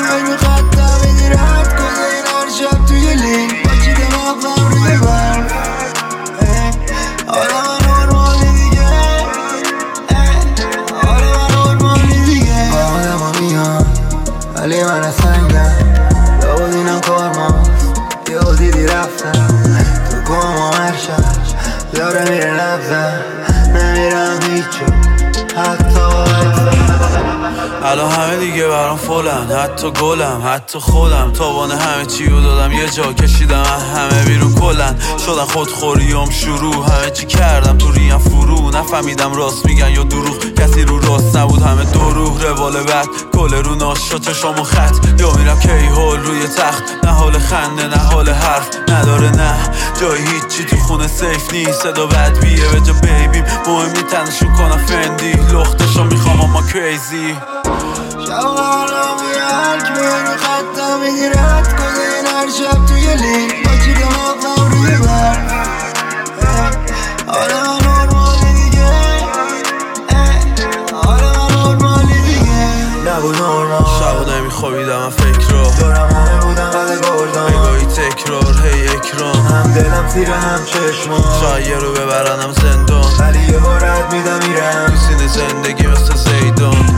میای خطم میدی رد کنه این هر شب توی لین با چی دماغم روی برف آره من نورمالی دیگه آره من نورمالی دیگه آدم ها میان ولی من سنگم لابد اینم کارماست یهو دیدی رفتم تو گم و مرشم داره میره نبزم نمیرم هیچو حتی الان همه دیگه برام فلن، حتی گلم حتی خودم تابانه همه چیو دادم یه جا کشیدم همه بیرون کلن شدن خودخوریم شروع همه چی کردم تو ریم فرو نفهمیدم راست میگن یا دروغ کسی رو راست نبود همه دروغ روال بد کل رو ناش چشام و خط یا میرم کی هول روی تخت نه حال خنده نه حال حرف نداره نه جای هیچی تو خونه سیف نیست صدا بد بیه به جا بیبیم مهم نی تنشون کنم فندی لختشو میخوام اما کریزی شب قرارم روی هرک میای خطم میدی رد کنه این هر شب توی لین با چی دماغم روی برف آره من نورمالی دیگه آره من نورمالی دیگه نبود نورمال شبا نمیخوابیدم من فکر را دورم همه بودن قده گردم نگاهی تکرار هی اکرام هم دلم تیره هم چشمان شاید یه رو ببرنم زندان ولی یه بارت میدم میرم تو سینه زندگی مثل زیدان